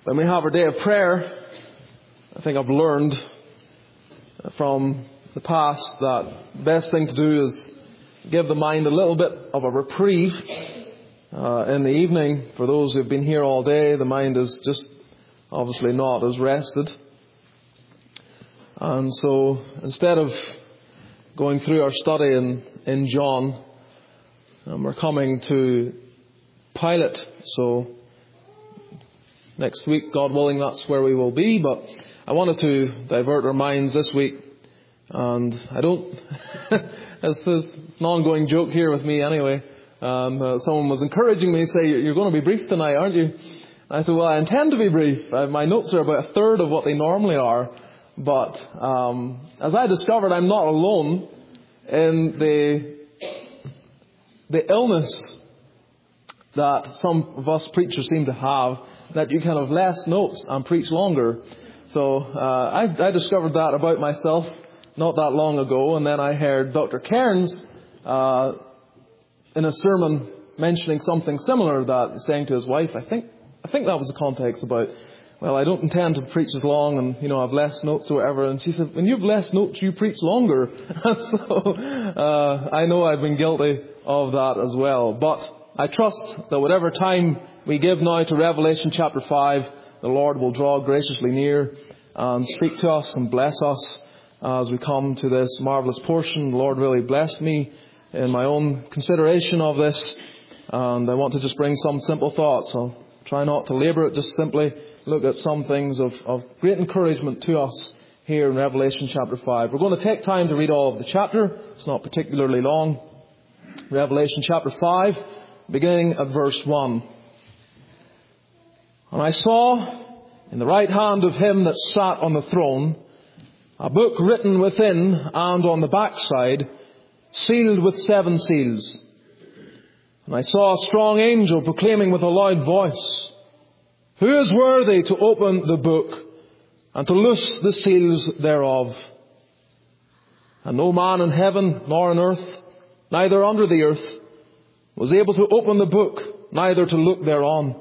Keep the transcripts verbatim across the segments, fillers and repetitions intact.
When we have our day of prayer, I think I've learned from the past that the best thing to do is give the mind a little bit of a reprieve uh, in the evening. For those who've been here all day, the mind is just obviously not as rested. And so instead of going through our study in, in John, um, we're coming to Pilate. So next week, God willing, that's where we will be. But I wanted to divert our minds this week. And I don't, it's, it's an ongoing joke here with me anyway. Um, uh, someone was encouraging me to say, you're going to be brief tonight, aren't you? I said, well, I intend to be brief. Uh, my notes are about a third of what they normally are. But um, as I discovered, I'm not alone in the the illness that some of us preachers seem to have, that you can have less notes and preach longer. So uh, I, I discovered that about myself not that long ago, and then I heard Doctor Cairns uh, in a sermon mentioning something similar, that saying to his wife, I think I think that was the context about, well, I don't intend to preach as long and, you know, have less notes or whatever. And she said, when you have less notes, you preach longer. And so uh, I know I've been guilty of that as well. But I trust that whatever time we give now to Revelation chapter five, the Lord will draw graciously near and speak to us and bless us as we come to this marvellous portion. The Lord really blessed me in my own consideration of this. And I want to just bring some simple thoughts. I'll try not to labour it, just simply look at some things of, of great encouragement to us here in Revelation chapter five. We're going to take time to read all of the chapter. It's not particularly long. Revelation chapter five, beginning at verse one. And I saw in the right hand of him that sat on the throne a book written within and on the backside, sealed with seven seals. And I saw a strong angel proclaiming with a loud voice, who is worthy to open the book and to loose the seals thereof? And no man in heaven nor on earth, neither under the earth, was able to open the book, neither to look thereon.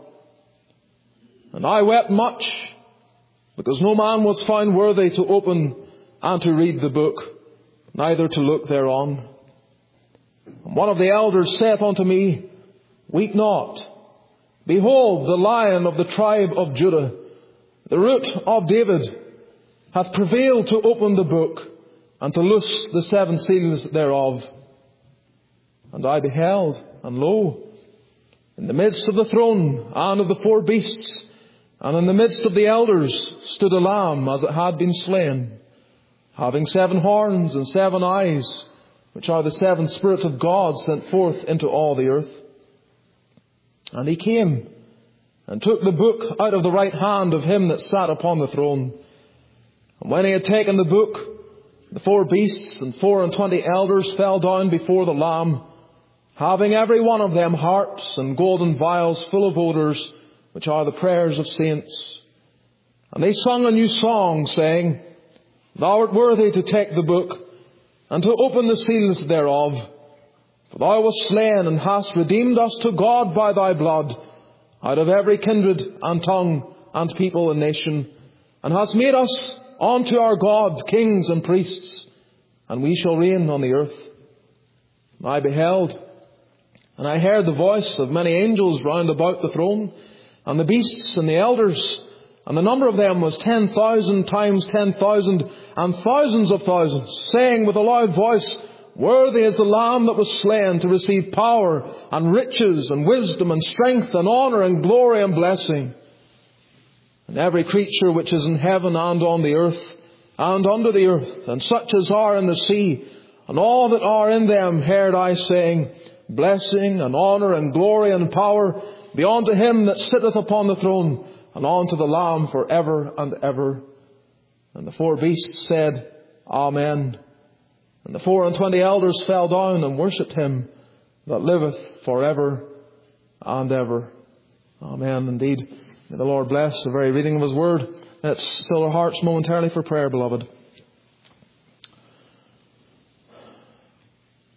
And I wept much, because no man was found worthy to open and to read the book, neither to look thereon. And one of the elders saith unto me, weep not. Behold, the Lion of the tribe of Judah, the Root of David, hath prevailed to open the book and to loose the seven seals thereof. And I beheld, and lo, in the midst of the throne and of the four beasts, and in the midst of the elders, stood a lamb as it had been slain, having seven horns and seven eyes, which are the seven spirits of God sent forth into all the earth. And he came and took the book out of the right hand of him that sat upon the throne. And when he had taken the book, the four beasts and four and twenty elders fell down before the Lamb, having every one of them harps and golden vials full of odours, which are the prayers of saints. And they sung a new song, saying, Thou art worthy to take the book and to open the seals thereof. For thou wast slain and hast redeemed us to God by thy blood, out of every kindred and tongue and people and nation, and hast made us unto our God kings and priests, and we shall reign on the earth. And I beheld, and I heard the voice of many angels round about the throne, and the beasts and the elders, and the number of them was ten thousand times ten thousand, and thousands of thousands, saying with a loud voice, Worthy is the Lamb that was slain to receive power and riches and wisdom and strength and honour and glory and blessing. And every creature which is in heaven and on the earth and under the earth, and such as are in the sea, and all that are in them, heard I saying, Blessing and honour and glory and power be unto him that sitteth upon the throne, and unto the Lamb for ever and ever. And the four beasts said, Amen. And the four and twenty elders fell down and worshipped him that liveth for ever and ever. Amen. Indeed. May the Lord bless the very reading of his word. Let's still our hearts momentarily for prayer, beloved.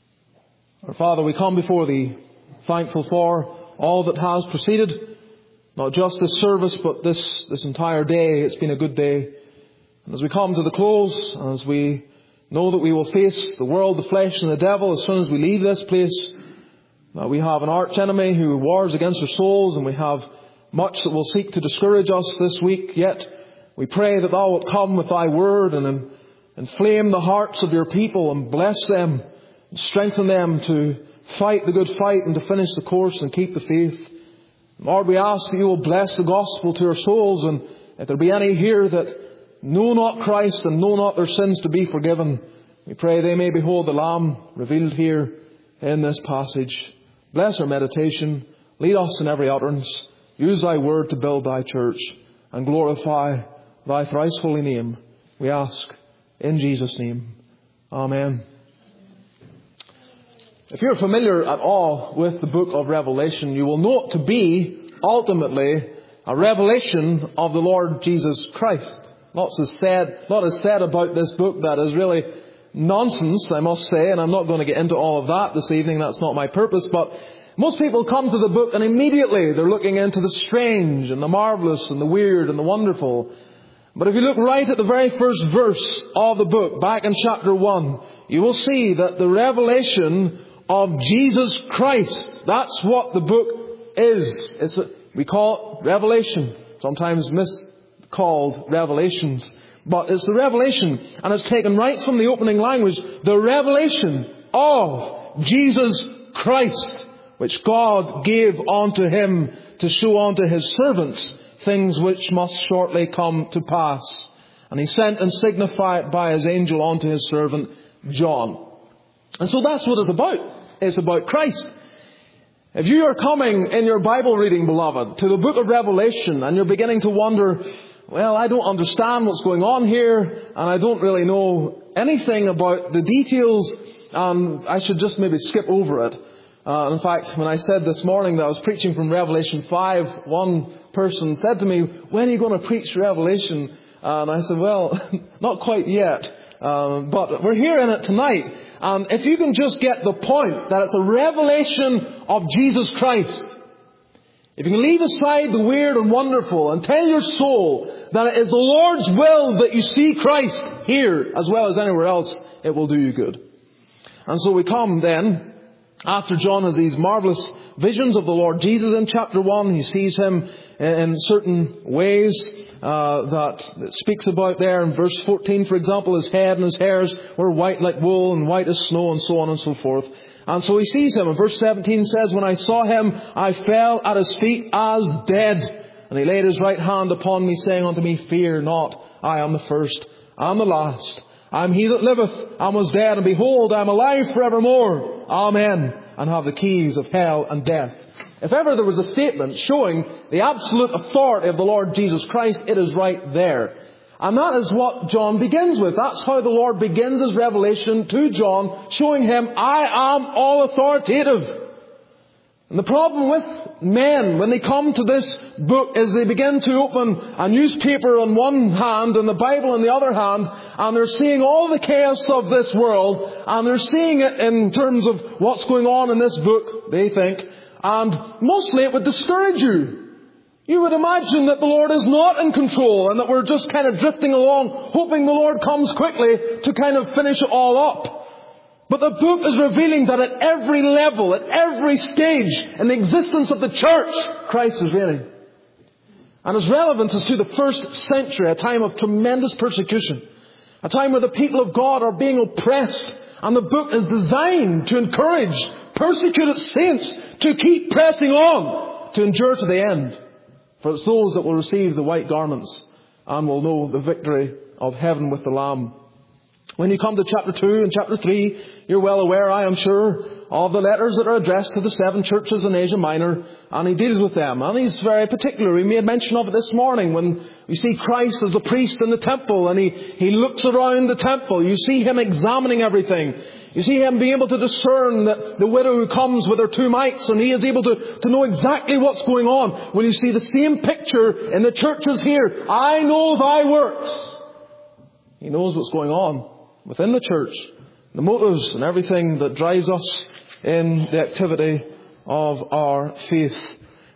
Our Father, we come before thee, thankful for all that has preceded, Not just this service, but this, this entire day. It's been a good day. And as we come to the close, as we know that we will face the world, the flesh and the devil as soon as we leave this place, that we have an arch enemy who wars against our souls, and we have much that will seek to discourage us this week. Yet we pray that Thou wilt come with Thy word and inflame the hearts of Your people and bless them and strengthen them to fight the good fight and to finish the course and keep the faith. Lord, we ask that You will bless the gospel to our souls, and if there be any here that know not Christ and know not their sins to be forgiven, we pray they may behold the Lamb revealed here in this passage. Bless our meditation. Lead us in every utterance. Use Thy word to build Thy church and glorify Thy thrice holy name. We ask in Jesus' name. Amen. If you're familiar at all with the book of Revelation, you will know it to be ultimately a revelation of the Lord Jesus Christ. Lots is said, lot is said about this book that is really nonsense, I must say, and I'm not going to get into all of that this evening. That's not my purpose. But most people come to the book and immediately they're looking into the strange and the marvelous and the weird and the wonderful. But if you look right at the very first verse of the book, back in chapter one, you will see that the revelation of Jesus Christ, that's what the book is. It's a, we call it Revelation, sometimes miscalled Revelations. But it's the revelation, and it's taken right from the opening language, the revelation of Jesus Christ, which God gave unto Him to show unto His servants things which must shortly come to pass. And He sent and signified by His angel unto His servant John. And so that's what it's about. It's about Christ. If you are coming in your Bible reading, beloved, to the book of Revelation, and you're beginning to wonder, well, I don't understand what's going on here, and I don't really know anything about the details, and I should just maybe skip over it. Uh, in fact, when I said this morning that I was preaching from Revelation five, one person said to me, when are you going to preach Revelation? Uh, and I said, well, not quite yet, um, but we're here in it tonight. And if you can just get the point that it's a revelation of Jesus Christ, if you can leave aside the weird and wonderful and tell your soul that it is the Lord's will that you see Christ here as well as anywhere else, it will do you good. And so we come then, after John has these marvellous visions of the Lord Jesus in chapter one. He sees Him in certain ways uh, that it speaks about there. In verse fourteen, for example, His head and His hairs were white like wool and white as snow, and so on and so forth. And so he sees Him. And verse seventeen says, when I saw Him, I fell at His feet as dead. And He laid His right hand upon me, saying unto me, fear not, I am the first and the last. I am He that liveth and was dead, and behold, I am alive forevermore. Amen. And have the keys of hell and death. If ever there was a statement showing the absolute authority of the Lord Jesus Christ, it is right there. And that is what John begins with. That's how the Lord begins His revelation to John, showing him, I am all authoritative. And the problem with men when they come to this book is they begin to open a newspaper on one hand and the Bible on the other hand, and they're seeing all the chaos of this world, and they're seeing it in terms of what's going on in this book, they think, and mostly it would discourage you. You would imagine that the Lord is not in control and that we're just kind of drifting along, hoping the Lord comes quickly to kind of finish it all up. But the book is revealing that at every level, at every stage in the existence of the church, Christ is reigning. And His relevance is to the first century, a time of tremendous persecution, a time where the people of God are being oppressed. And the book is designed to encourage persecuted saints to keep pressing on, to endure to the end. For it's those that will receive the white garments and will know the victory of heaven with the Lamb. When you come to chapter two and chapter three, you're well aware, I am sure, of the letters that are addressed to the seven churches in Asia Minor, and he deals with them. And he's very particular. We made mention of it this morning when we see Christ as the priest in the temple, and he, he looks around the temple. You see Him examining everything. You see Him being able to discern the, the widow who comes with her two mites, and He is able to, to know exactly what's going on. When you see the same picture in the churches here, I know thy works. He knows what's going on within the church, the motives and everything that drives us in the activity of our faith.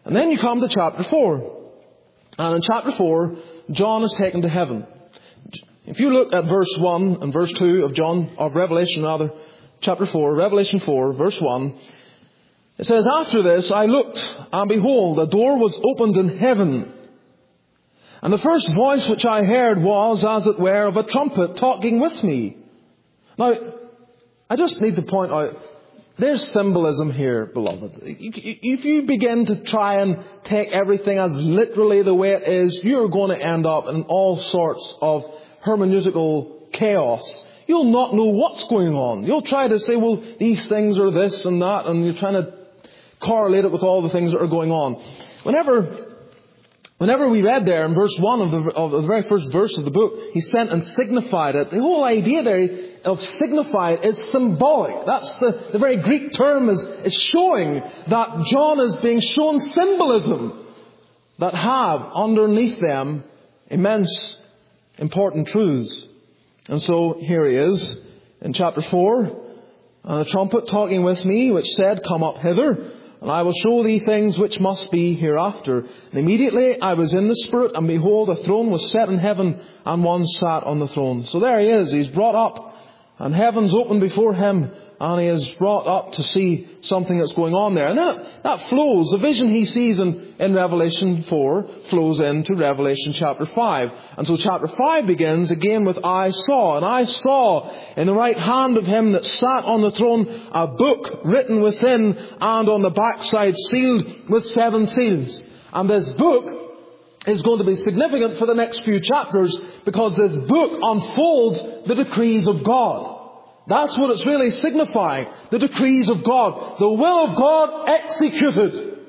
And then you come to chapter four. And in chapter four, John is taken to heaven. If you look at verse one and verse two of John, of Revelation rather, chapter four, Revelation four, verse one, it says, "After this I looked, and behold, a door was opened in heaven. And the first voice which I heard was, as it were, of a trumpet talking with me." Now, I just need to point out, there's symbolism here, beloved. If you begin to try and take everything as literally the way it is, you're going to end up in all sorts of hermeneutical chaos. You'll not know what's going on. You'll try to say, well, these things are this and that, and you're trying to correlate it with all the things that are going on. Whenever Whenever we read there in verse one of the, of the very first verse of the book, he sent and signified it. The whole idea there of signified is symbolic. That's the, the very Greek term is, is showing that John is being shown symbolism that have underneath them immense important truths. And so here he is in chapter four, "And a trumpet talking with me, which said, Come up hither, and I will show thee things which must be hereafter. And immediately I was in the Spirit, and behold, a throne was set in heaven, and one sat on the throne." So there he is. He's brought up, and heaven's opened before him, and he is brought up to see something that's going on there. And then that flows. The vision he sees in, in Revelation four flows into Revelation chapter five. And so chapter five begins again with "I saw." "And I saw in the right hand of him that sat on the throne a book written within and on the backside, sealed with seven seals." And this book is going to be significant for the next few chapters, because this book unfolds the decrees of God. That's what it's really signifying. The decrees of God. The will of God executed.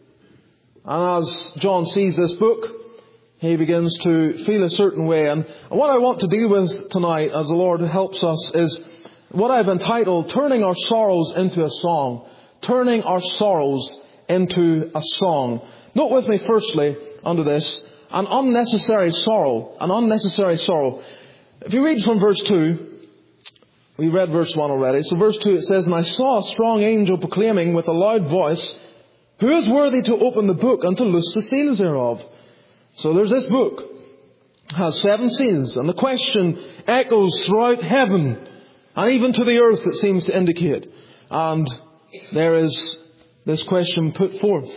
And as John sees this book, he begins to feel a certain way. And what I want to deal with tonight, as the Lord helps us, is what I've entitled, "Turning Our Sorrows into a Song." Turning our sorrows into a song. Note with me firstly, under this, an unnecessary sorrow. An unnecessary sorrow. If you read from verse two, we read verse one already. So verse two, it says, "And I saw a strong angel proclaiming with a loud voice, Who is worthy to open the book and to loose the seals thereof?" So there's this book. It has seven seals. And the question echoes throughout heaven, and even to the earth, it seems to indicate. And there is this question put forth.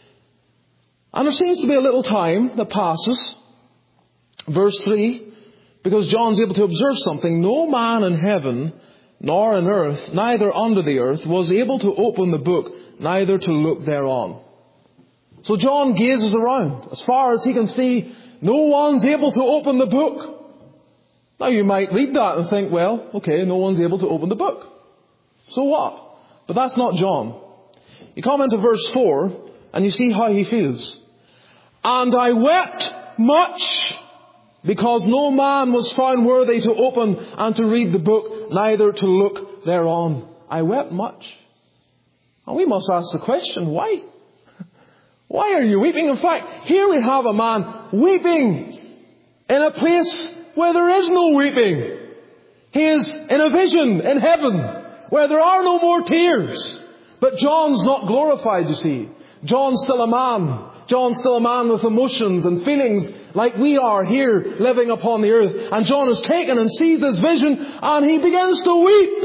And there seems to be a little time that passes. Verse three, because John's able to observe something. "No man in heaven, nor in earth, neither under the earth, was able to open the book, neither to look thereon." So John gazes around. As far as he can see, no one's able to open the book. Now you might read that and think, well, okay, no one's able to open the book. So what? But that's not John. You come into verse four, and you see how he feels. "And I wept much, because no man was found worthy to open and to read the book, neither to look thereon." I wept much. And we must ask the question, why? Why are you weeping? In fact, here we have a man weeping in a place where there is no weeping. He is in a vision in heaven where there are no more tears. But John's not glorified, you see. John's still a man. John's still a man with emotions and feelings like we are here living upon the earth. And John is taken and sees this vision, and he begins to weep.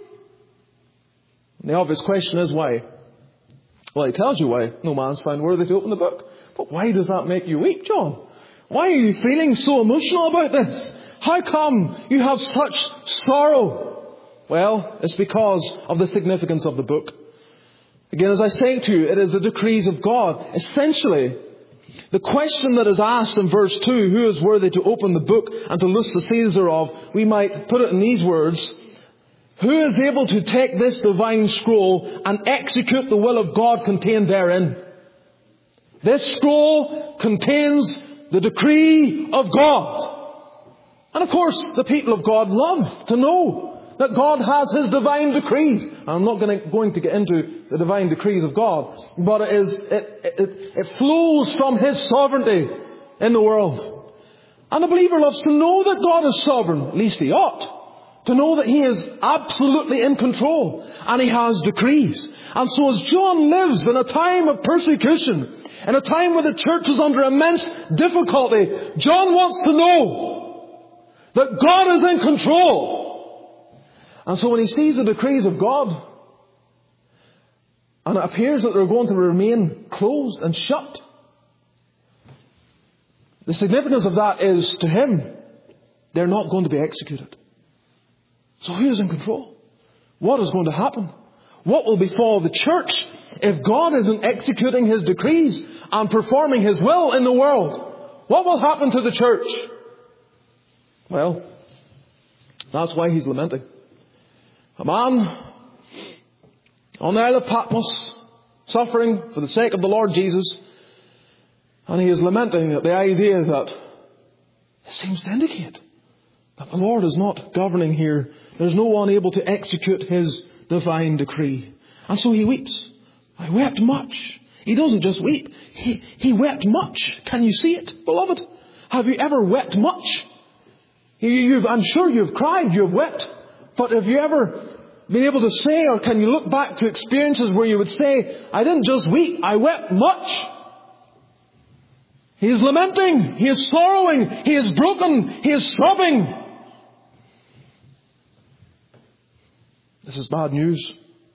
And the obvious question is why? Well, he tells you why. No man's found worthy to open the book. But why does that make you weep, John? Why are you feeling so emotional about this? How come you have such sorrow? Well, it's because of the significance of the book. Again, as I say to you, it is the decrees of God. Essentially, the question that is asked in verse two, who is worthy to open the book and to loose the seals thereof, we might put it in these words: who is able to take this divine scroll and execute the will of God contained therein? This scroll contains the decree of God. And of course, the people of God love to know that God has His divine decrees. I'm not going to, going to get into the divine decrees of God, but it is it, it, it flows from His sovereignty in the world. And the believer loves to know that God is sovereign. At least he ought. To know that He is absolutely in control and He has decrees. And so as John lives in a time of persecution, in a time where the church is under immense difficulty, John wants to know that God is in control. And so when he sees the decrees of God, and it appears that they're going to remain closed and shut, the significance of that is, to him, they're not going to be executed. So who is in control? What is going to happen? What will befall the church if God isn't executing His decrees and performing His will in the world? What will happen to the church? Well, that's why he's lamenting. A man on the Isle of Patmos, suffering for the sake of the Lord Jesus, and he is lamenting at the idea that it seems to indicate that the Lord is not governing here. There's no one able to execute His divine decree. And so he weeps. I wept much. He doesn't just weep. He, he wept much. Can you see it, beloved? Have you ever wept much? You, you've, I'm sure you've cried, you've wept. But have you ever been able to say, or can you look back to experiences where you would say, I didn't just weep, I wept much? He is lamenting. He is sorrowing. He is broken. He is sobbing. This is bad news.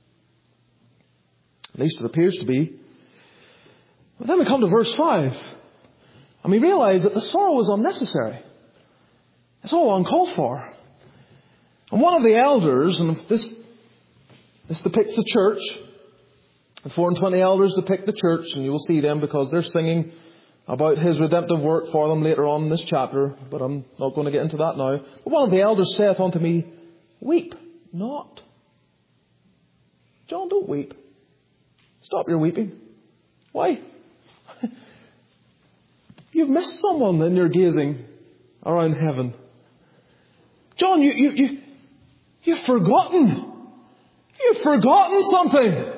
At least it appears to be. But then we come to verse five. And we realize that the sorrow is unnecessary. It's all uncalled for. And one of the elders, and this, this depicts the church. The four and twenty elders depict the church, and you will see them because they're singing about His redemptive work for them later on in this chapter. But I'm not going to get into that now. But one of the elders saith unto me, weep not. John, don't weep. Stop your weeping. Why? You've missed someone in your gazing around heaven. John, you, you, you, you've forgotten. You've forgotten something.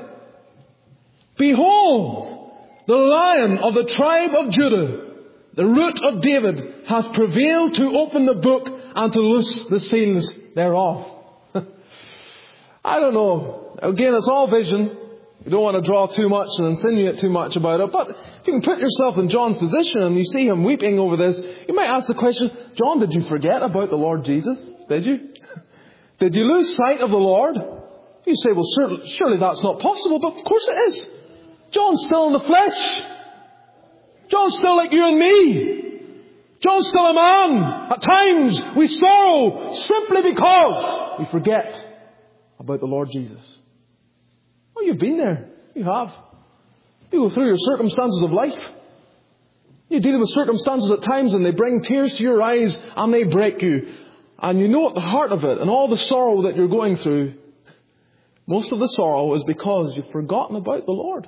Behold, the Lion of the tribe of Judah, the Root of David, hath prevailed to open the book and to loose the seals thereof. I don't know. Again, it's all vision. You don't want to draw too much and insinuate too much about it. But if you can put yourself in John's position and you see him weeping over this, you might ask the question, John, did you forget about the Lord Jesus? Did you? Did you lose sight of the Lord? You say, well, surely, surely that's not possible. But of course it is. John's still in the flesh. John's still like you and me. John's still a man. At times we sorrow simply because we forget about the Lord Jesus. Oh, you've been there. You have. You go through your circumstances of life. You deal with circumstances at times and they bring tears to your eyes and they break you. And you know at the heart of it and all the sorrow that you're going through, most of the sorrow is because you've forgotten about the Lord.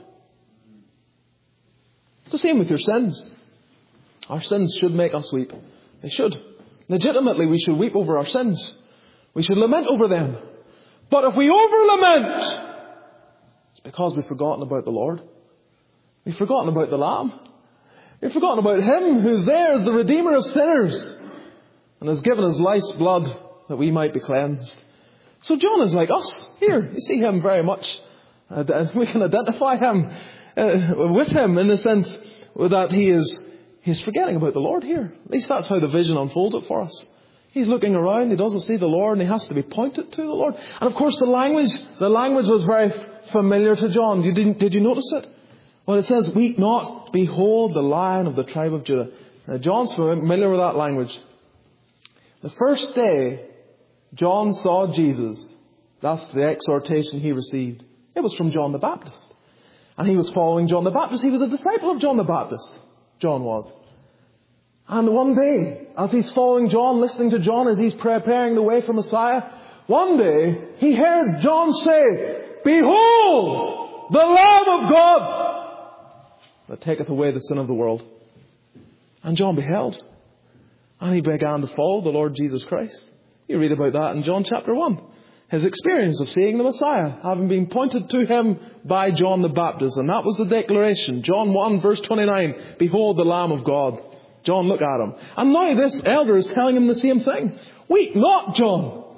It's the same with your sins. Our sins should make us weep. They should. Legitimately, we should weep over our sins. We should lament over them. But if we over-lament, it's because we've forgotten about the Lord. We've forgotten about the Lamb. We've forgotten about Him who's there as the Redeemer of sinners and has given His life's blood that we might be cleansed. So John is like us. Here, you see him very much. Uh, we can identify him uh, with him in the sense that he is he's forgetting about the Lord here. At least that's how the vision unfolds it for us. He's looking around, he doesn't see the Lord, and he has to be pointed to the Lord. And of course the language, the language was very familiar to John. You didn't, did you notice it? When it says, weep not, behold the Lion of the tribe of Judah. Now John's familiar with that language. The first day John saw Jesus, that's the exhortation he received. It was from John the Baptist. And he was following John the Baptist. He was a disciple of John the Baptist. John was. And one day, as he's following John, listening to John as he's preparing the way for Messiah, one day he heard John say, behold, the Lamb of God that taketh away the sin of the world. And John beheld. And he began to follow the Lord Jesus Christ. You read about that in John chapter one. His experience of seeing the Messiah, having been pointed to him by John the Baptist. And that was the declaration. John one verse twenty-nine. Behold the Lamb of God. John, look at him. And now this elder is telling him the same thing. Weep not, John.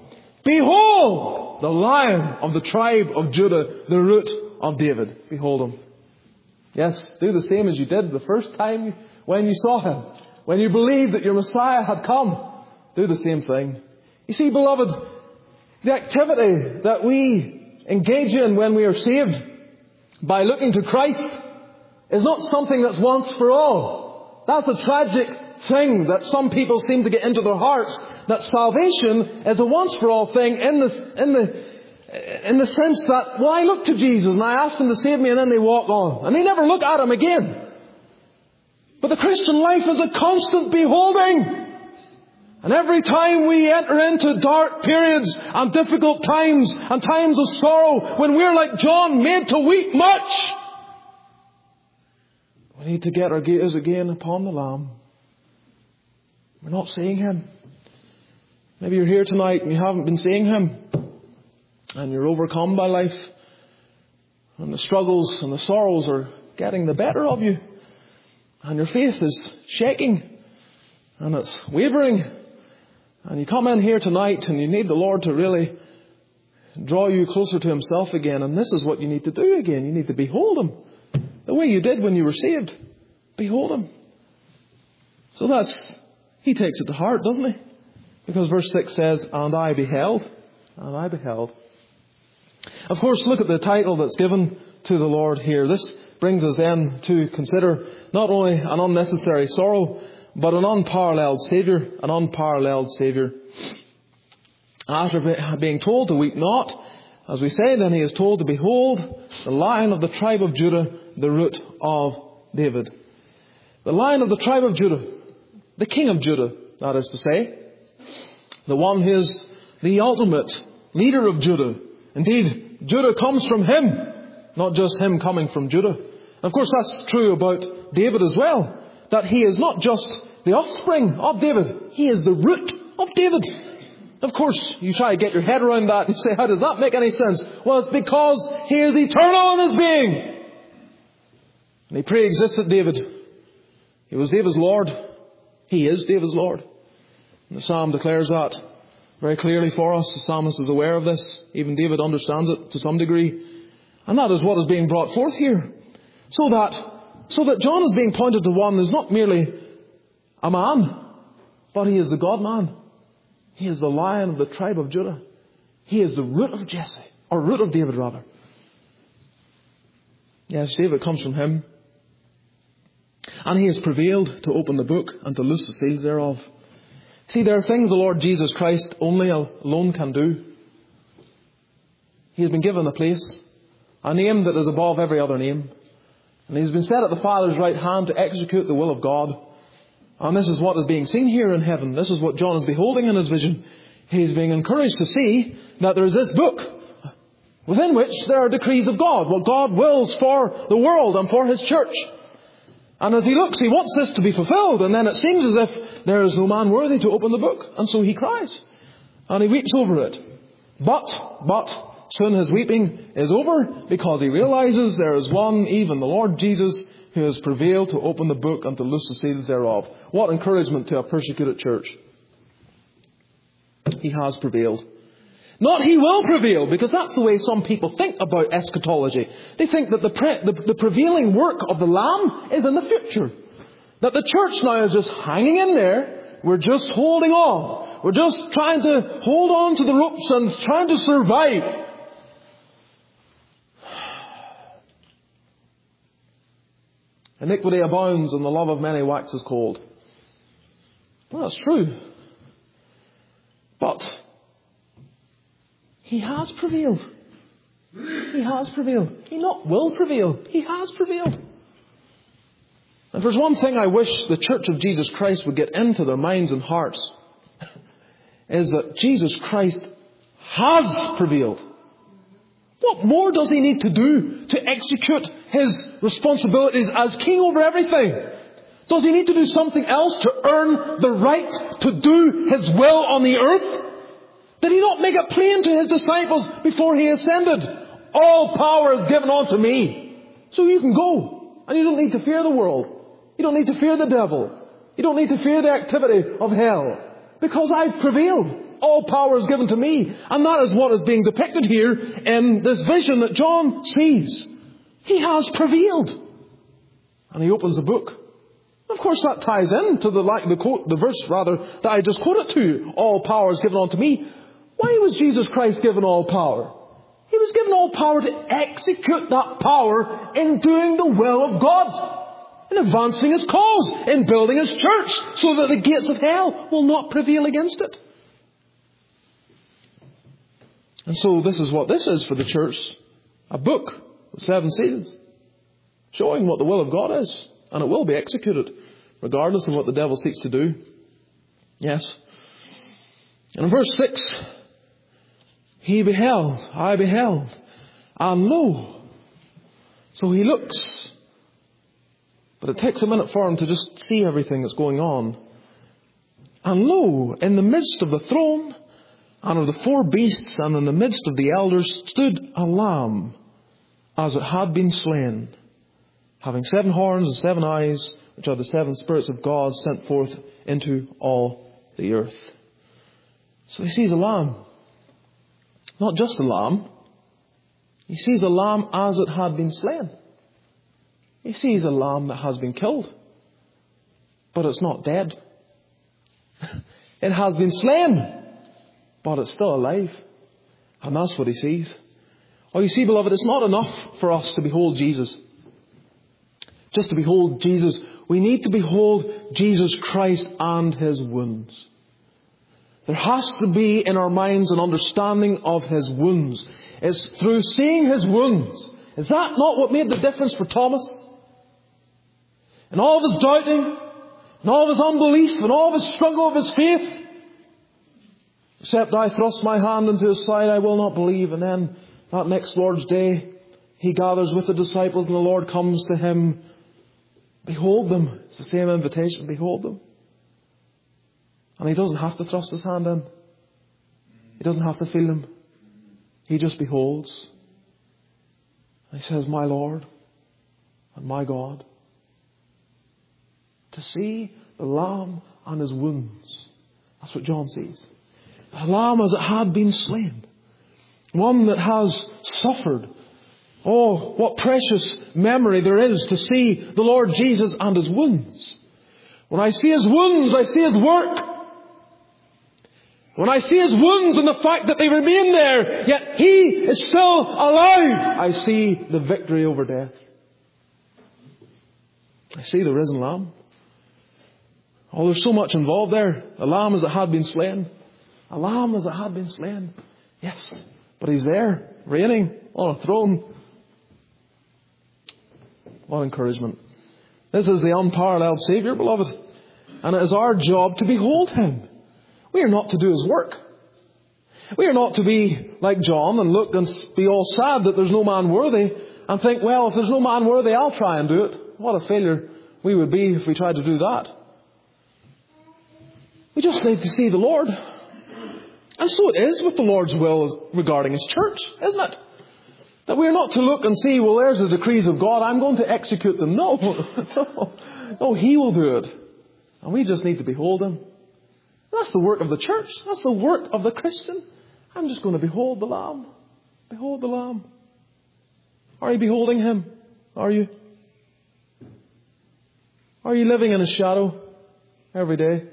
Behold, the Lion of the tribe of Judah, the Root of David. Behold him. Yes, do the same as you did the first time when you saw him. When you believed that your Messiah had come. Do the same thing. You see, beloved, the activity that we engage in when we are saved by looking to Christ is not something that's once for all. That's a tragic thing that some people seem to get into their hearts, that salvation is a once for all thing in the, in the, in the sense that, well, I look to Jesus and I ask Him to save me, and then they walk on. And they never look at Him again. But the Christian life is a constant beholding. And every time we enter into dark periods and difficult times and times of sorrow, when we're like John, made to weep much, we need to get our gaze again upon the Lamb. We're not seeing Him. Maybe you're here tonight and you haven't been seeing Him. And you're overcome by life. And the struggles and the sorrows are getting the better of you. And your faith is shaking. And it's wavering. And you come in here tonight and you need the Lord to really draw you closer to Himself again. And this is what you need to do again. You need to behold Him. The way you did when you were saved. Behold Him. So that's, He takes it to heart, doesn't He? Because verse six says, and I beheld. And I beheld. Of course, look at the title that's given to the Lord here. This brings us then to consider not only an unnecessary sorrow, but an unparalleled Saviour, an unparalleled Saviour. After being told to weep not, as we say, then He is told to behold the Lion of the tribe of Judah, the Root of David. The Lion of the tribe of Judah, the King of Judah, that is to say. The one who is the ultimate leader of Judah. Indeed, Judah comes from Him, not just Him coming from Judah. And of course, that's true about David as well. That he is not just the offspring of David. He is the root of David. Of course, you try to get your head around that and you say, how does that make any sense? Well, it's because He is eternal in His being. And He pre-existed David. He was David's Lord. He is David's Lord. And the Psalm declares that very clearly for us. The psalmist is aware of this. Even David understands it to some degree. And that is what is being brought forth here. So that So that John is being pointed to one who is not merely a man, but he is the God-man. He is the Lion of the tribe of Judah. He is the root of Jesse, or root of David rather. Yes, David comes from him. And he has prevailed to open the book and to loose the seals thereof. See, there are things the Lord Jesus Christ only alone can do. He has been given a place, a name that is above every other name. And He's been set at the Father's right hand to execute the will of God. And this is what is being seen here in heaven. This is what John is beholding in his vision. He's being encouraged to see that there is this book within which there are decrees of God. What God wills for the world and for His church. And as he looks, he wants this to be fulfilled. And then it seems as if there is no man worthy to open the book. And so he cries. And he weeps over it. But, but... soon his weeping is over, because he realizes there is one, even the Lord Jesus, who has prevailed to open the book and to loose the seals thereof. What encouragement to a persecuted church. He has prevailed. Not he will prevail, because that's the way some people think about eschatology. They think that the, pre- the, the prevailing work of the Lamb is in the future. That the church now is just hanging in there. We're just holding on. We're just trying to hold on to the ropes and trying to survive. Iniquity abounds and the love of many waxes cold. Well, that's true. But He has prevailed. He has prevailed. He not will prevail. He has prevailed. And if there's one thing I wish the Church of Jesus Christ would get into their minds and hearts, is that Jesus Christ has prevailed. What more does He need to do to execute His responsibilities as King over everything? Does He need to do something else to earn the right to do His will on the earth? Did He not make it plain to His disciples before He ascended? All power is given unto me. So you can go. And you don't need to fear the world. You don't need to fear the devil. You don't need to fear the activity of hell. Because I've prevailed. All power is given to me. And that is what is being depicted here in this vision that John sees. He has prevailed. And he opens the book. Of course, that ties in to the, the, quote, the verse rather that I just quoted to you. All power is given unto me. Why was Jesus Christ given all power? He was given all power to execute that power in doing the will of God, in advancing His cause, in building His church, so that the gates of hell will not prevail against it. And so this is what this is for the church. A book with seven seals, showing what the will of God is. And it will be executed, regardless of what the devil seeks to do. Yes. And in verse six, he beheld, I beheld, and lo. So he looks. But it takes a minute for him to just see everything that's going on. And lo, in the midst of the throne, and of the four beasts, and in the midst of the elders, stood a lamb, as it had been slain, having seven horns and seven eyes, which are the seven spirits of God sent forth into all the earth. So he sees a lamb. Not just a lamb. He sees a lamb as it had been slain. He sees a lamb that has been killed. But it's not dead. It has been slain. But it's still alive. And that's what he sees. Oh, you see, beloved, it's not enough for us to behold Jesus. Just to behold Jesus. We need to behold Jesus Christ and His wounds. There has to be in our minds an understanding of His wounds. It's through seeing His wounds. Is that not what made the difference for Thomas? In all of his doubting, in all of his unbelief, in all of his struggle of his faith. Except I thrust my hand into His side, I will not believe. And then that next Lord's Day, he gathers with the disciples and the Lord comes to him. Behold them. It's the same invitation. Behold them. And he doesn't have to thrust his hand in. He doesn't have to feel them. He just beholds. And he says, my Lord and my God. To see the Lamb and His wounds. That's what John sees. The Lamb as it had been slain. One that has suffered. Oh, what precious memory there is to see the Lord Jesus and His wounds. When I see His wounds, I see His work. When I see His wounds and the fact that they remain there, yet He is still alive, I see the victory over death. I see the risen Lamb. Oh, there's so much involved there. A lamb as it had been slain. A lamb as it had been slain. Yes, but He's there, reigning on a throne. What encouragement. This is the unparalleled Saviour, beloved. And it is our job to behold Him. We are not to do His work. We are not to be like John and look and be all sad that there's no man worthy and think, well, if there's no man worthy, I'll try and do it. What a failure we would be if we tried to do that. We just need to see the Lord. And so it is with the Lord's will regarding His church, isn't it? That we are not to look and see, well, there's the decrees of God, I'm going to execute them. No, no, no, He will do it. And we just need to behold Him. That's the work of the church. That's the work of the Christian. I'm just going to behold the Lamb. Behold the Lamb. Are you beholding Him? Are you? Are you living in His shadow every day?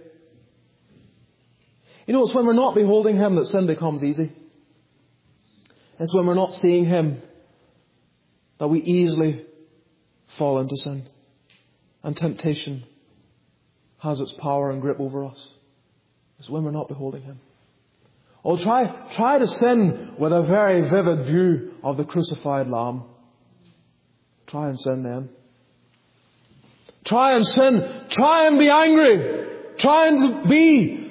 You know, it's when we're not beholding Him that sin becomes easy. It's when we're not seeing Him that we easily fall into sin. And temptation has its power and grip over us. It's when we're not beholding Him. Oh, try, try to sin with a very vivid view of the crucified Lamb. Try and sin then. Try and sin. Try and be angry. Try and be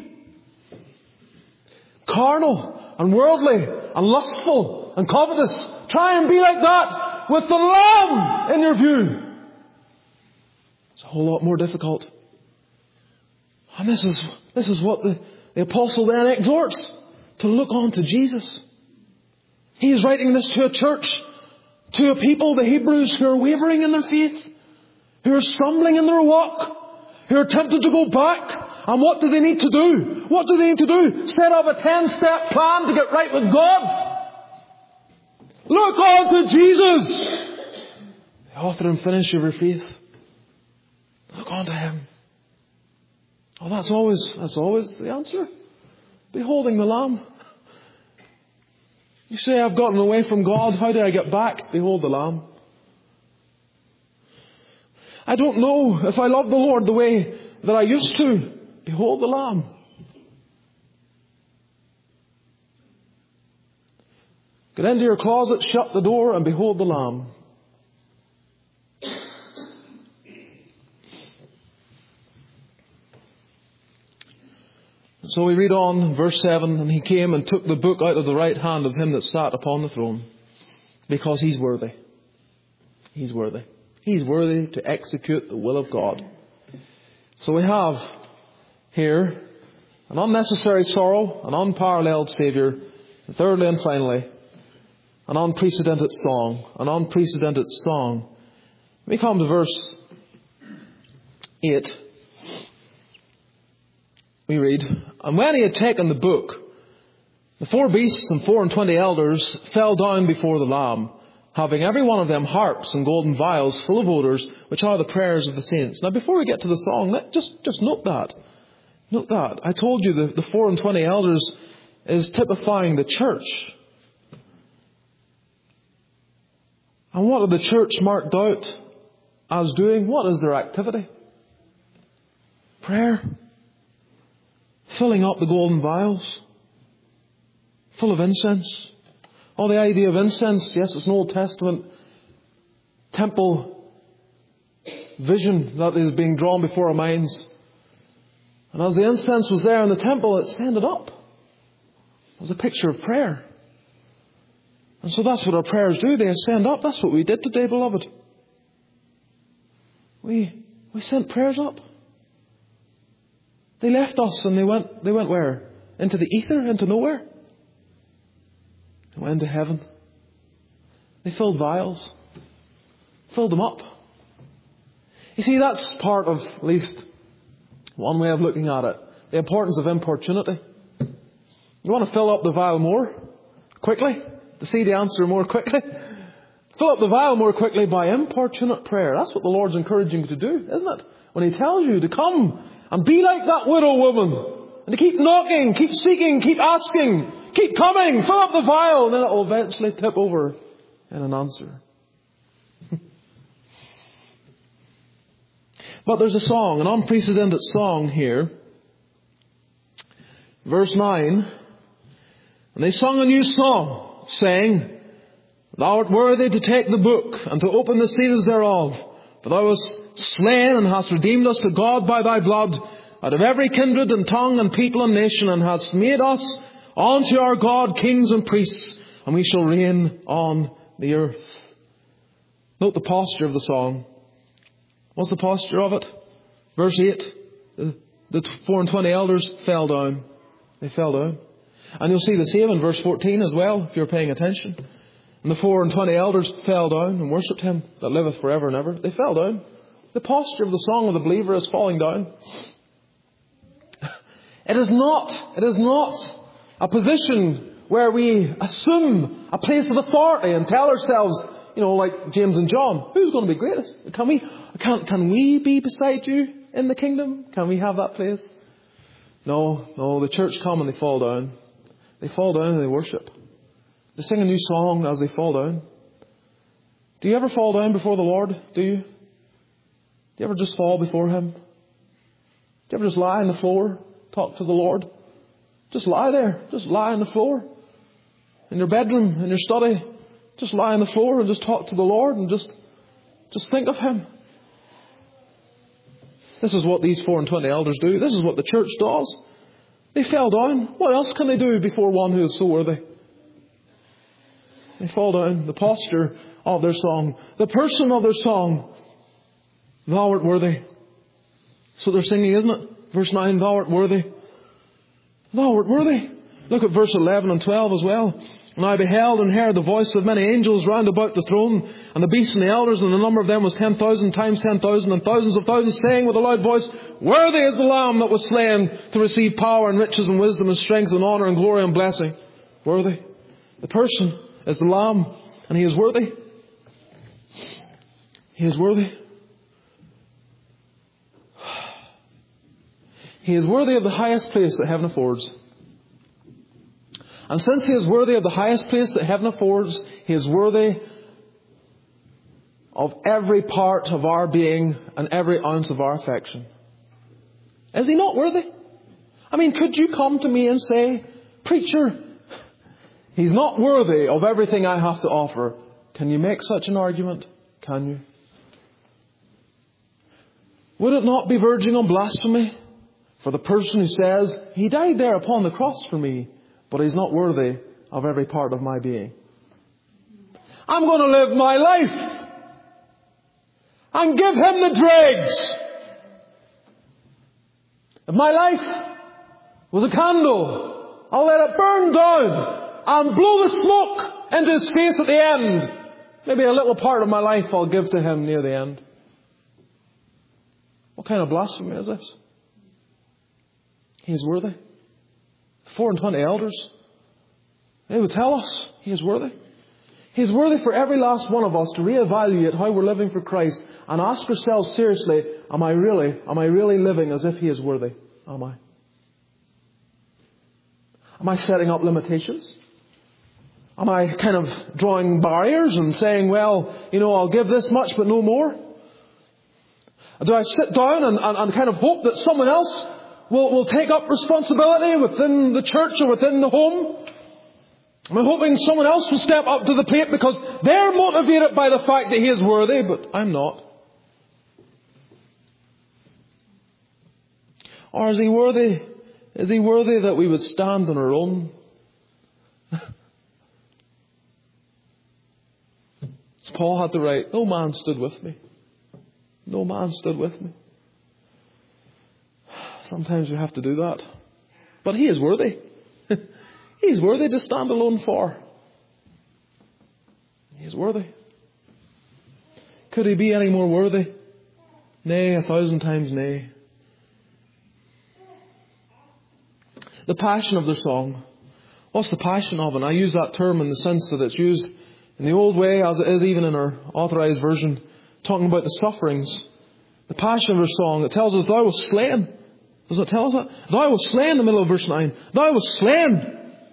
carnal and worldly and lustful and covetous. Try and be like that with the Lamb in your view. It's a whole lot more difficult. And this is, this is what the, the apostle then exhorts. To look on to Jesus. He is writing this to a church, to a people, the Hebrews, who are wavering in their faith, who are stumbling in their walk, who are tempted to go back And what do they need to do? What do they need to do? Set up a ten-step plan to get right with God. Look on to Jesus, the author and finisher of your faith. Look on to Him. Oh, that's always, that's always the answer. Beholding the Lamb. You say, I've gotten away from God. How do I get back? Behold the Lamb. I don't know if I love the Lord the way that I used to. Behold the Lamb. Get into your closet, shut the door, and behold the Lamb. So we read on, verse seven, and He came and took the book out of the right hand of Him that sat upon the throne, because He's worthy. He's worthy. He's worthy to execute the will of God. So we have here an unnecessary sorrow, an unparalleled Saviour, and thirdly and finally, an unprecedented song. An unprecedented song. We come to verse eight. We read, and when He had taken the book, the four beasts and four and twenty elders fell down before the Lamb, having every one of them harps and golden vials full of odours, which are the prayers of the saints. Now before we get to the song, let, just, just note that. Note that. I told you the, the four and twenty elders is typifying the church. And what are the church marked out as doing? What is their activity? Prayer. Filling up the golden vials. Full of incense. Oh, the idea of incense, yes, it's an Old Testament temple vision that is being drawn before our minds. And as the incense was there in the temple, it ascended up. It was a picture of prayer. And so that's what our prayers do. They ascend up. That's what we did today, beloved. We we sent prayers up. They left us and they went they went where? Into the ether, into nowhere. They went into heaven. They filled vials. Filled them up. You see, that's part of, at least one way of looking at it, the importance of importunity. You want to fill up the vial more quickly? To see the answer more quickly? Fill up the vial more quickly by importunate prayer. That's what the Lord's encouraging you to do, isn't it? When He tells you to come and be like that widow woman. And to keep knocking, keep seeking, keep asking, keep coming, fill up the vial, and then it will eventually tip over in an answer. But there's a song, an unprecedented song here. Verse nine. And they sung a new song, saying, Thou art worthy to take the book and to open the seals thereof. For Thou wast slain and hast redeemed us to God by Thy blood out of every kindred and tongue and people and nation, and hast made us unto our God kings and priests, and we shall reign on the earth. Note the posture of the song. What's the posture of it? Verse eight. The, the four and twenty elders fell down. They fell down. And you'll see the same in verse fourteen as well, if you're paying attention. And the four and twenty elders fell down and worshipped Him that liveth forever and ever. They fell down. The posture of the song of the believer is falling down. It is not, it is not a position where we assume a place of authority and tell ourselves, you know, like James and John, who's going to be greatest? Can we, can, can we be beside you in the kingdom? Can we have that place? No, no, the church come and they fall down. They fall down and they worship. They sing a new song as they fall down. Do you ever fall down before the Lord? Do you? Do you ever just fall before Him? Do you ever just lie on the floor, talk to the Lord? Just lie there. Just lie on the floor. In your bedroom, in your study. Just lie on the floor and just talk to the Lord and just, just think of Him. This is what these four and twenty elders do. This is what the church does. They fell down. What else can they do before one who is so worthy? They fall down. The posture of their song. The person of their song. Thou art worthy. That's what they're singing, isn't it? Verse nine, Thou art worthy. Thou art worthy. Look at verse eleven and twelve as well. And I beheld and heard the voice of many angels round about the throne, and the beasts and the elders, and the number of them was ten thousand times ten thousand, and thousands of thousands, saying with a loud voice, Worthy is the Lamb that was slain to receive power and riches and wisdom and strength and honour and glory and blessing. Worthy. The person is the Lamb, and He is worthy. He is worthy. He is worthy of the highest place that heaven affords. And since He is worthy of the highest place that heaven affords, He is worthy of every part of our being and every ounce of our affection. Is He not worthy? I mean, could you come to me and say, Preacher, He's not worthy of everything I have to offer? Can you make such an argument? Can you? Would it not be verging on blasphemy for the person who says, He died there upon the cross for me, but He's not worthy of every part of my being? I'm going to live my life and give Him the dregs. If my life was a candle, I'll let it burn down and blow the smoke into His face at the end. Maybe a little part of my life I'll give to Him near the end. What kind of blasphemy is this? He is worthy. Four and twenty elders, they would tell us He is worthy. He is worthy for every last one of us to reevaluate how we're living for Christ and ask ourselves seriously, am I really, am I really living as if He is worthy? Am I? Am I setting up limitations? Am I kind of drawing barriers and saying, well, you know, I'll give this much but no more? Do I sit down and, and, and kind of hope that someone else will, will take up responsibility within the church or within the home? Am I hoping someone else will step up to the plate because they're motivated by the fact that He is worthy, but I'm not? Or is He worthy? Is He worthy that we would stand on our own? As Paul had to write, no man stood with me. No man stood with me. Sometimes we have to do that. But He is worthy. He is worthy to stand alone for. He is worthy. Could He be any more worthy? Nay, a thousand times nay. The passion of their song. What's the passion of it? And I use that term in the sense that it's used in the old way, as it is even in our authorized version, talking about the sufferings. The passion of their song, it tells us, Thou wast slain. Does it tell us that? Thou wast slain in the middle of verse nine. Thou wast slain.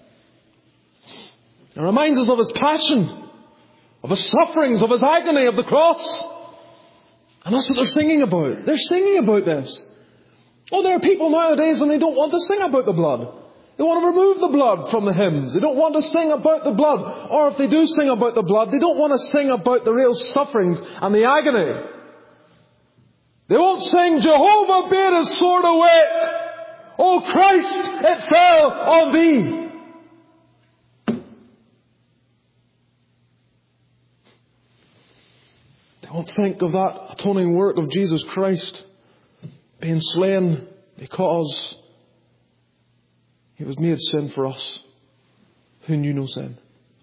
It reminds us of His passion, of His sufferings, of His agony, of the cross. And that's what they're singing about. They're singing about this. Oh, there are people nowadays and they don't want to sing about the blood. They want to remove the blood from the hymns. They don't want to sing about the blood. Or if they do sing about the blood, they don't want to sing about the real sufferings and the agony. They won't sing, Jehovah bade His sword awake. O Christ, it fell on Thee. They won't think of that atoning work of Jesus Christ being slain because He was made sin for us who knew no sin.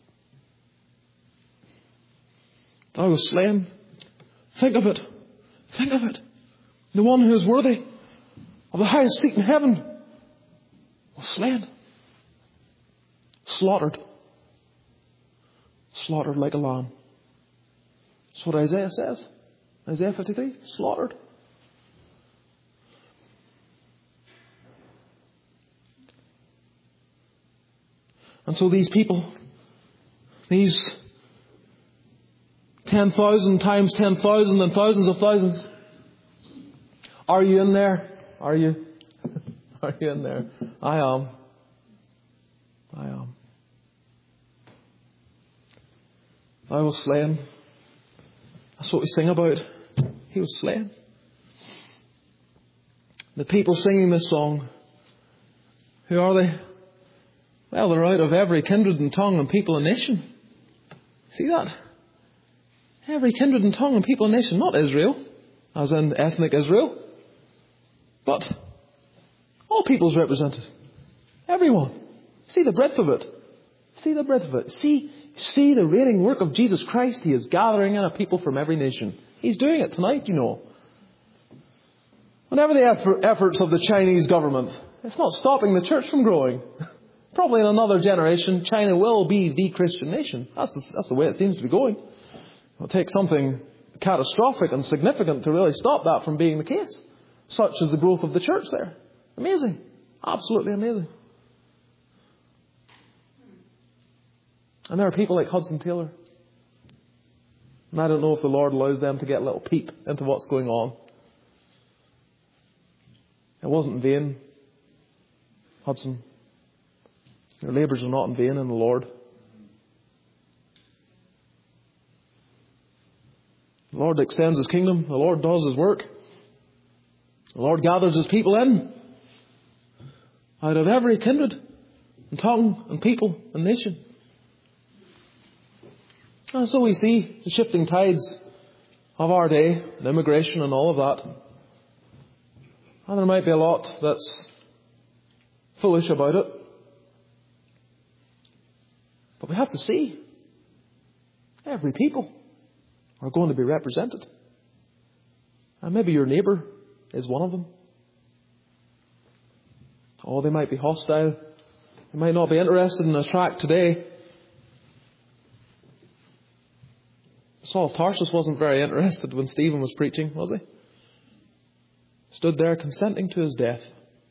Thou wast slain. Think of it. Think of it. The one who is worthy of the highest seat in heaven was slain. Slaughtered. Slaughtered like a lamb. That's what Isaiah says. Isaiah fifty-three. Slaughtered. And so these people, these ten thousand times ten thousand and thousands of thousands, are you in there? Are you? Are you in there? I am. I am. I was slain. That's what we sing about. He was slain. The people singing this song, who are they? Well, they're out of every kindred and tongue and people and nation. See that? Every kindred and tongue and people and nation. Not Israel, as in ethnic Israel. But all peoples represented. Everyone. See the breadth of it. See the breadth of it. See, see the reigning work of Jesus Christ. He is gathering in a people from every nation. He's doing it tonight, you know. Whatever the effort, efforts of the Chinese government, it's not stopping the church from growing. Probably in another generation, China will be the Christian nation. That's the, that's the way it seems to be going. It'll take something catastrophic and significant to really stop that from being the case. Such as the growth of the church there. Amazing. Absolutely amazing. And there are people like Hudson Taylor. And I don't know if the Lord allows them to get a little peep into what's going on. It wasn't in vain, Hudson. Your labours are not in vain in the Lord. The Lord extends His kingdom. The Lord does His work. The Lord gathers His people in out of every kindred and tongue and people and nation. And so we see the shifting tides of our day and immigration and all of that. And there might be a lot that's foolish about it. But we have to see every people are going to be represented. And maybe your neighbour is one of them. Oh, they might be hostile. They might not be interested in a tract today. Saul of Tarsus wasn't very interested when Stephen was preaching, was he? Stood there consenting to his death.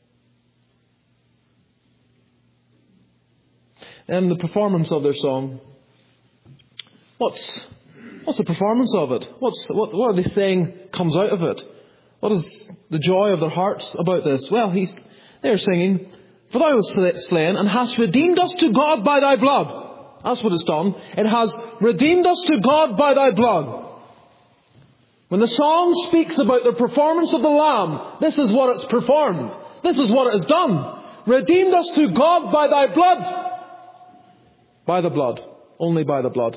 And the performance of their song. What's what's the performance of it? What's what what are they saying comes out of it? What is the joy of their hearts about this? Well, he's they're singing, "For thou wast slain and hast redeemed us to God by thy blood." That's what it's done. It has redeemed us to God by thy blood. When the song speaks about the performance of the Lamb, this is what it's performed. This is what it has done. Redeemed us to God by thy blood. By the blood. Only by the blood.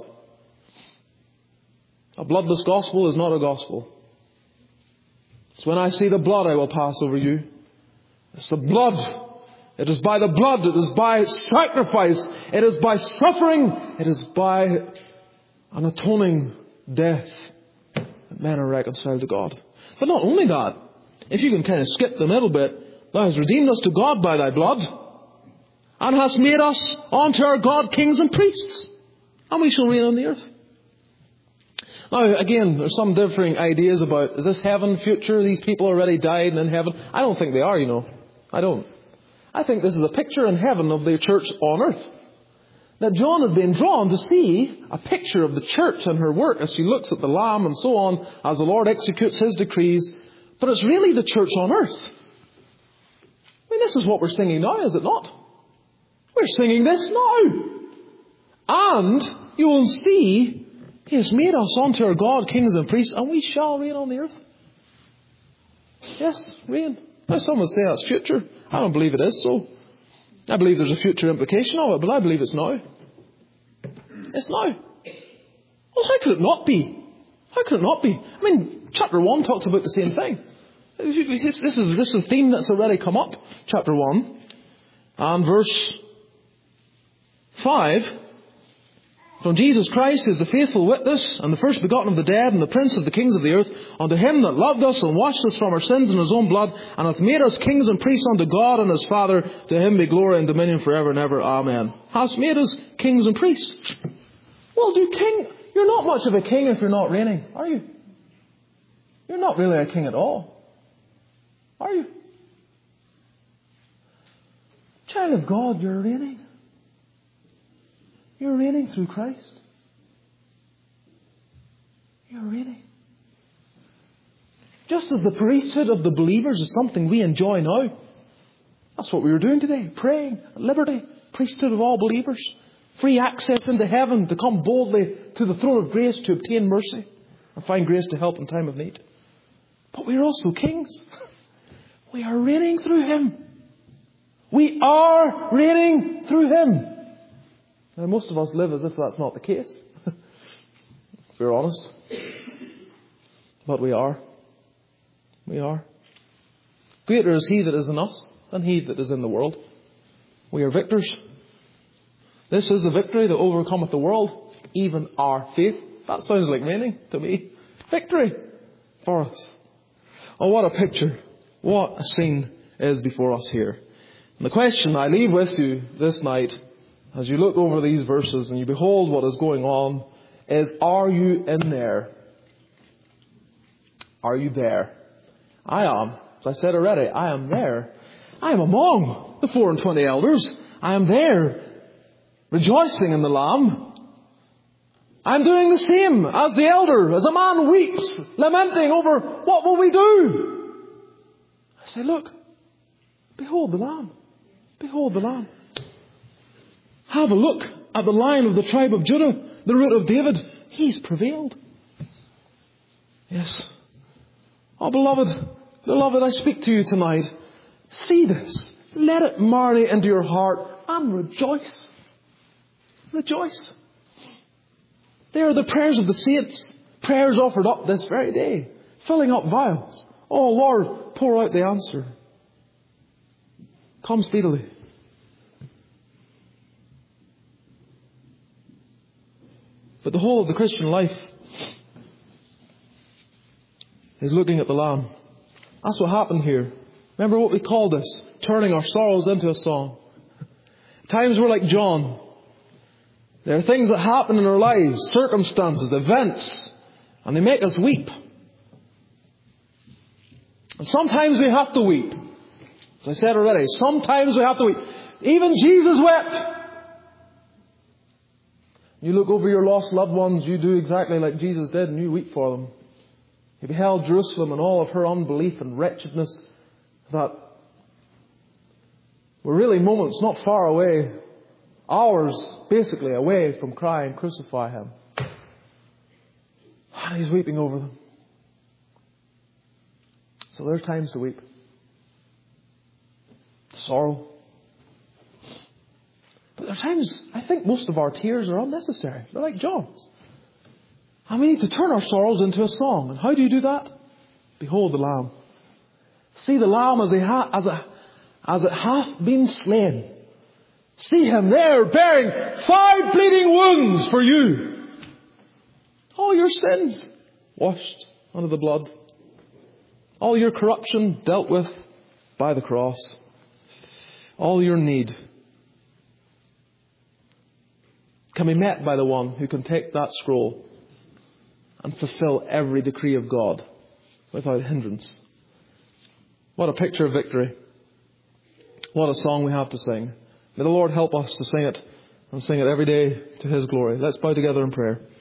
A bloodless gospel is not a gospel. It's when I see the blood I will pass over you. It's the blood. It is by the blood. It is by sacrifice. It is by suffering. It is by an atoning death that men are reconciled to God. But not only that. If you can kind of skip the middle bit. Thou hast redeemed us to God by thy blood. And hast made us unto our God kings and priests. And we shall reign on the earth. Now, again, there's some differing ideas about, is this heaven, future? These people already died and in heaven. I don't think they are, you know. I don't. I think this is a picture in heaven of the church on earth. That John is being drawn to see a picture of the church and her work as she looks at the Lamb and so on, as the Lord executes His decrees. But it's really the church on earth. I mean, this is what we're singing now, is it not? We're singing this now. And you will see He has made us unto our God kings and priests, and we shall reign on the earth. Yes, reign. Now some would say that's future. I don't believe it is so. I believe there's a future implication of it, but I believe it's now. It's now. Well, how could it not be? How could it not be? I mean, chapter one talks about the same thing. This is, this is a theme that's already come up. Chapter one. And verse five. From Jesus Christ, who is the faithful witness, and the first begotten of the dead, and the prince of the kings of the earth, unto Him that loved us, and washed us from our sins in His own blood, and hath made us kings and priests unto God and His Father, to Him be glory and dominion forever and ever. Amen. Hast made us kings and priests. Well, do king... You're not much of a king if you're not reigning, are you? You're not really a king at all. Are you? Child of God, you're reigning. You're reigning through Christ. You're reigning. Just as the priesthood of the believers is something we enjoy now. That's what we were doing today. Praying. Liberty. Priesthood of all believers. Free access into heaven to come boldly to the throne of grace to obtain mercy and find grace to help in time of need. But we are also kings. We are reigning through Him. We are reigning through Him. Now, most of us live as if that's not the case, if we're honest. But we are. We are. Greater is He that is in us than he that is in the world. We are victors. This is the victory that overcometh the world, even our faith. That sounds like raining to me. Victory for us. Oh, what a picture. What a scene is before us here. And the question I leave with you this night, as you look over these verses and you behold what is going on, is, are you in there? Are you there? I am. As I said already, I am there. I am among the four and twenty elders. I am there, rejoicing in the Lamb. I'm doing the same as the elder, as a man weeps, lamenting over what will we do. I say, look, behold the Lamb. Behold the Lamb. Have a look at the Lion of the tribe of Judah, the Root of David. He's prevailed. Yes. Oh, beloved, beloved, I speak to you tonight. See this. Let it marinate into your heart and rejoice. Rejoice. They are the prayers of the saints. Prayers offered up this very day. Filling up vials. Oh, Lord, pour out the answer. Come speedily. But the whole of the Christian life is looking at the Lamb. That's what happened here. Remember what we called this? Turning our sorrows into a song. Times we're like John. There are things that happen in our lives, circumstances, events, and they make us weep. And sometimes we have to weep. As I said already, sometimes we have to weep. Even Jesus wept. You look over your lost loved ones, you do exactly like Jesus did, and you weep for them. He beheld Jerusalem and all of her unbelief and wretchedness that were really moments not far away, hours basically away from crying, crucify him. And he's weeping over them. So there's times to weep. Sorrow. But there are times, I think most of our tears are unnecessary. They're like John's. And we need to turn our sorrows into a song. And how do you do that? Behold the Lamb. See the Lamb as, he ha- as, a, as it hath been slain. See him there bearing five bleeding wounds for you. All your sins washed under the blood. All your corruption dealt with by the cross. All your need can be met by the one who can take that scroll and fulfill every decree of God without hindrance. What a picture of victory. What a song we have to sing. May the Lord help us to sing it and sing it every day to His glory. Let's bow together in prayer.